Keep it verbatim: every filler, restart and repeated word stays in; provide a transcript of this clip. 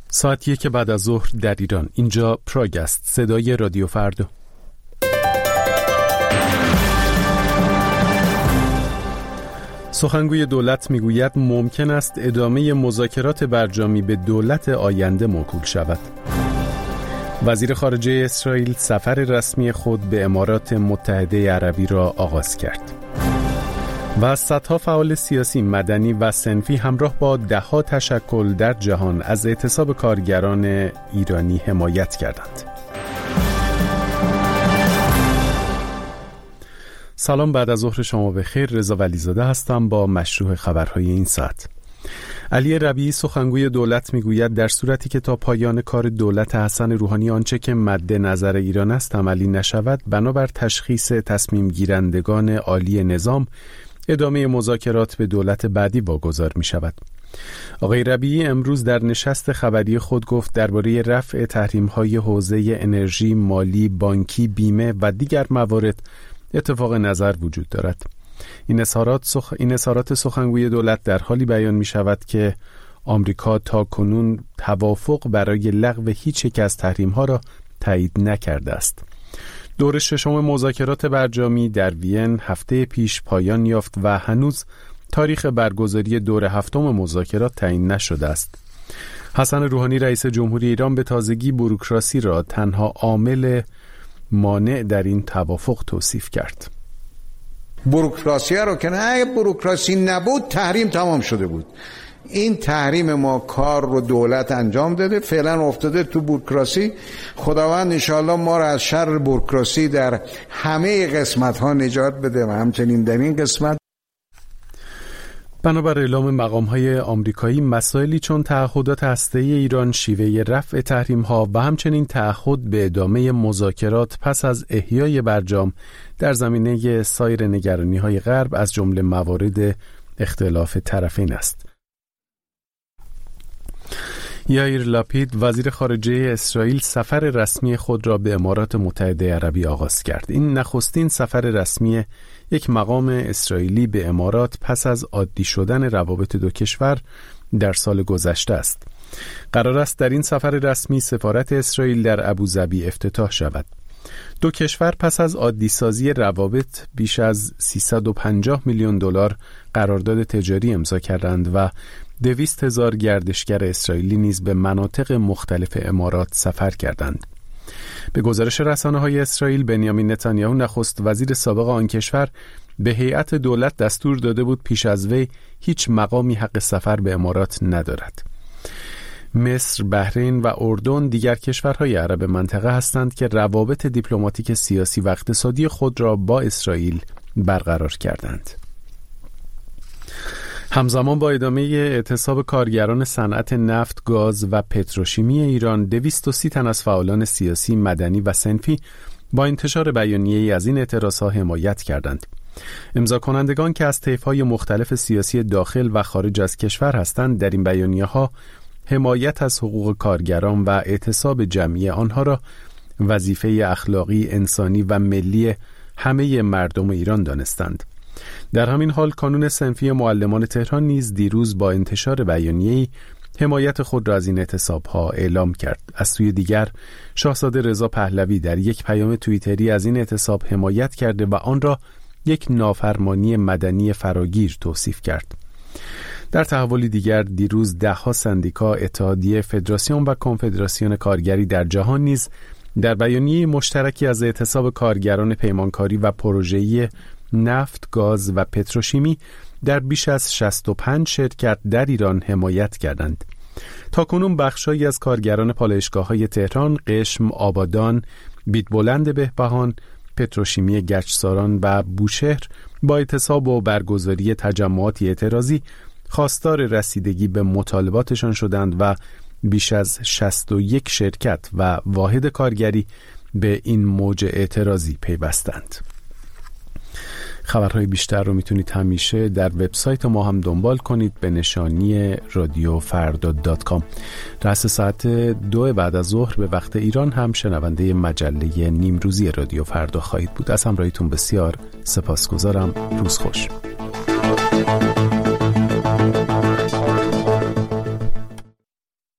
ساعت یک بعد از ظهر در ایران. اینجا پراگ است، صدای رادیو فردا. سخنگوی دولت میگوید ممکن است ادامه مذاکرات برجامی به دولت آینده موکول شود. وزیر خارجه اسرائیل سفر رسمی خود به امارات متحده عربی را آغاز کرد. و صدها فعال سیاسی، مدنی و صنفی همراه با ده‌ها تشکل در جهان از اعتصاب کارگران ایرانی حمایت کردند. سلام، بعد از ظهر شما بخیر. رضا ولیزاده هستم با مشروع خبرهای این ساعت. علی ربیعی سخنگوی دولت میگوید در صورتی که تا پایان کار دولت حسن روحانی آنچه که مد نظر ایران است عملی نشود، بنابر تشخیص تصمیم گیرندگان عالی نظام ادامه مذاکرات به دولت بعدی واگذار می شود. آقای ربیعی امروز در نشست خبری خود گفت درباره رفع تحریم‌های حوزه انرژی، مالی، بانکی، بیمه و دیگر موارد اتفاق نظر وجود دارد. این اظهارات سخ... این اظهارات سخنگوی دولت در حالی بیان می شود که آمریکا تا کنون توافق برای لغو هیچ یک از تحریم‌ها را تایید نکرده است. دور ششم مذاکرات برجامی در وین هفته پیش پایان یافت و هنوز تاریخ برگزاری دور هفتم مذاکرات تعیین نشده است. حسن روحانی رئیس جمهوری ایران به تازگی بوروکراسی را تنها عامل مانع در این توافق توصیف کرد. بوروکراسی رو که نه، اگه بوروکراسی نبود تحریم تمام شده بود. این تحریم ما کار رو دولت انجام داده، فعلا افتاده تو بوروکراسی. خداوند انشاءالله ما را از شر بوروکراسی در همه قسمت ها نجات بده و همچنین در این قسمت. بنابر اعلام مقام‌های آمریکایی، مسائلی چون تعهدات هسته‌ای ایران، شیوه رفع تحریم‌ها و همچنین تعهد به ادامه مذاکرات پس از احیای برجام در زمینه سایر نگرانی‌های غرب از جمله موارد اختلاف طرفین است. یائیر لاپید وزیر خارجه اسرائیل سفر رسمی خود را به امارات متحده عربی آغاز کرد. این نخستین سفر رسمی یک مقام اسرائیلی به امارات پس از عادی شدن روابط دو کشور در سال گذشته است. قرار است در این سفر رسمی سفارت اسرائیل در ابوظبی افتتاح شود. دو کشور پس از عادی سازی روابط بیش از سیصد و پنجاه میلیون دلار قرارداد تجاری امضا کردند و دویست هزار گردشگر اسرائیلی نیز به مناطق مختلف امارات سفر کردند. به گزارش رسانه‌های اسرائیل، بنیامین نتانیاهو نخست وزیر سابق آن کشور به هیئت دولت دستور داده بود پیش از وی هیچ مقامی حق سفر به امارات ندارد. مصر، بحرین و اردن دیگر کشورهای عرب منطقه هستند که روابط دیپلماتیک، سیاسی و اقتصادی خود را با اسرائیل برقرار کردند. همزمان با ادامه اعتصاب کارگران صنعت نفت، گاز و پتروشیمی ایران، دویست و سی تن از فعالان سیاسی، مدنی و صنفی با انتشار بیانیه‌ای از این اعتراضها حمایت کردند. امضا کنندگان که از طیف‌های مختلف سیاسی داخل و خارج از کشور هستند، در این بیانیه‌ها حمایت از حقوق کارگران و اعتصاب جمعی آنها را وظیفه اخلاقی، انسانی و ملی همه مردم ایران دانستند. در همین حال کانون صنفی معلمان تهران نیز دیروز با انتشار بیانیه‌ای حمایت خود را از این اعتصاب‌ها اعلام کرد. از سوی دیگر شاهزاده رضا پهلوی در یک پیام توییتری از این اعتصاب حمایت کرده و آن را یک نافرمانی مدنی فراگیر توصیف کرد. در تحولی دیگر دیروز ده‌ها سندیکا، اتحادیه، فدراسیون و کنفدراسیون کارگری در جهان نیز در بیانیه مشترکی از اعتصاب کارگران پیمانکاری و پروژه‌ای نفت، گاز و پتروشیمی در بیش از شصت و پنج شرکت در ایران حمایت کردند. تاکنون بخشایی از کارگران پالایشگاه‌های تهران، قشم، آبادان، بیتبلند بهبهان، پتروشیمی گچساران و بوشهر با اعتصاب و برگزاری تجمعاتی اعتراضی خواستار رسیدگی به مطالباتشان شدند و بیش از شصت و یک شرکت و واحد کارگری به این موج اعتراضی پیوستند. خبرهای بیشتر رو میتونید همیشه در وبسایت ما هم دنبال کنید به نشانی رادیو فردا دات کام. رأس ساعت دو بعد از ظهر به وقت ایران هم شنونده مجله نیمروزی رادیو فردا خواهید بود. از همراهیتون بسیار سپاسگزارم. روز خوش.